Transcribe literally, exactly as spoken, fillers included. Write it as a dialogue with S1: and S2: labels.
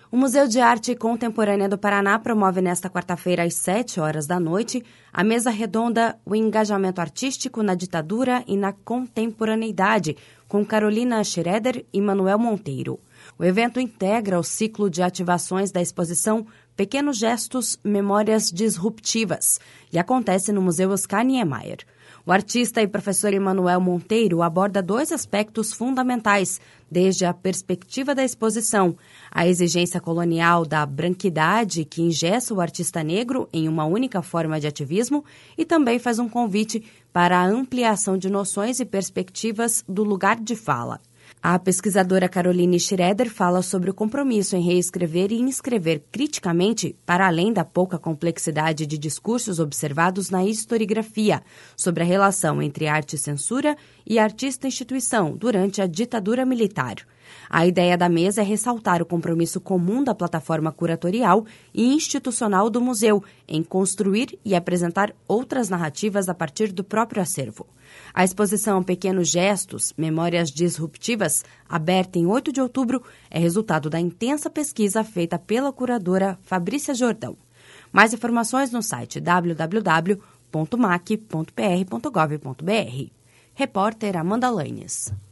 S1: O Museu de Arte Contemporânea do Paraná promove nesta quarta-feira, às sete horas da noite, a mesa redonda O Engajamento Artístico na Ditadura e na Contemporaneidade, com Carolina Schroeder e Manuel Monteiro. O evento integra o ciclo de ativações da exposição Pequenos Gestos, Memórias Disruptivas e acontece no Museu Oscar Niemeyer. O artista e professor Emanuel Monteiro aborda dois aspectos fundamentais, desde a perspectiva da exposição, a exigência colonial da branquidade que engessa o artista negro em uma única forma de ativismo e também faz um convite para a ampliação de noções e perspectivas do lugar de fala. A pesquisadora Caroline Schroeder fala sobre o compromisso em reescrever e inscrever criticamente, para além da pouca complexidade de discursos observados na historiografia, sobre a relação entre arte e censura e artista-instituição durante a ditadura militar. A ideia da mesa é ressaltar o compromisso comum da plataforma curatorial e institucional do museu em construir e apresentar outras narrativas a partir do próprio acervo. A exposição Pequenos Gestos, Memórias Disruptivas, aberta em oito de outubro, é resultado da intensa pesquisa feita pela curadora Fabrícia Jordão. Mais informações no site w w w ponto mac ponto p r ponto gov ponto b r. Repórter Amanda Lanes.